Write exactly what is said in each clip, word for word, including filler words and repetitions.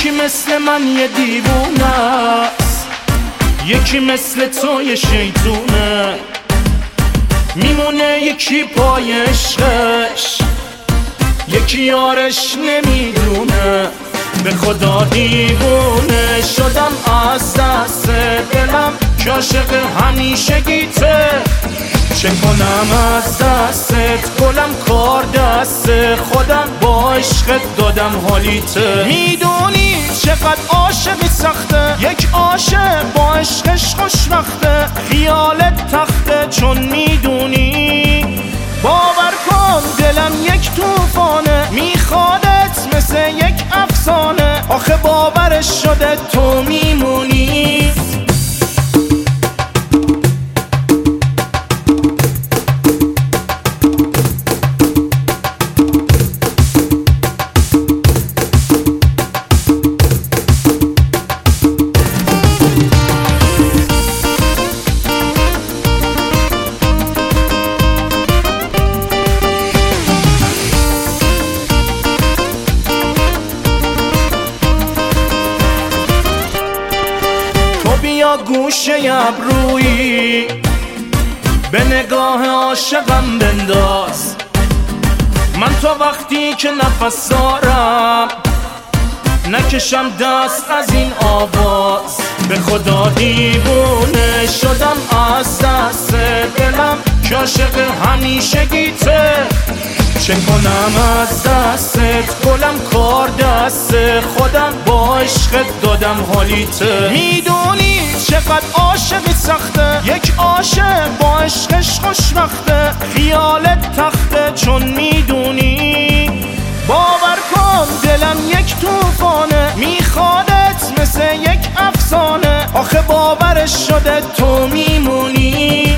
یکی مثل من یه دیوونه است، یکی مثل تو یه شیطونه، میمونه یکی پای عشقش، یکی یارش نمیدونه. به خدا دیوونه شدم از دست دلم که عاشق همیشگیته. چه کنم از دستت گلم، کار دست خودم، با عشقت دادم حالیته. میدونی چقدر عاشقی سخته، یک عاشق با عشقش خوشبخته. خیالت تخته چون میدونی، باور کن دلم یک طوفانه، میخوادت مثل یک افسانه. آخه باورش شده تو میمونی. بیا گوشه ابرویی به نگاه عاشقم بنداز. من تا وقتی که نفس دارم نکشم دست از این آواز. به خدا دیوونه شدم از دست دلم که عاشق همیشگیته. چه کنم از دستت گلم، کار دست خودم، با عشقت دادم حالیته. میدونی چقدر عاشقی سخته، یک عاشق با عشقش خوشبخته. خیالت تخته چون میدونی، باور کن دلم یک طوفانه، میخوادت مثل یک افسانه. آخه باورش شده تو میمونی.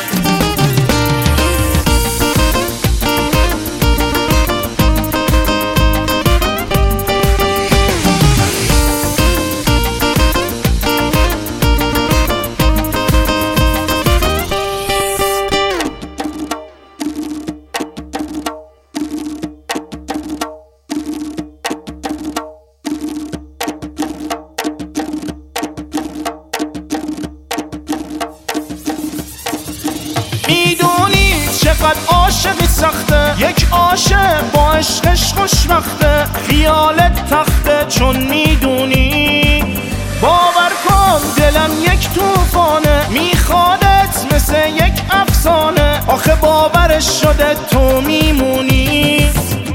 میدونی چقدر عاشقی سخته، یک عاشق با عشقش خوشبخته. خیالت تخته چون میدونی، باور کن دلم یک طوفانه، میخوادت مثل یک افسانه. آخه باورش شده تو میمونی.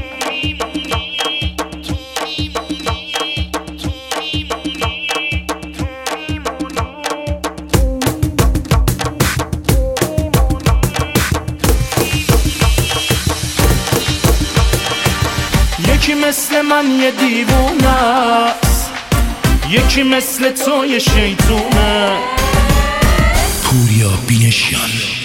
یکی مثل من یه دیوونه است، یکی مثل تو یه شیطونه. پوریا بینشیان.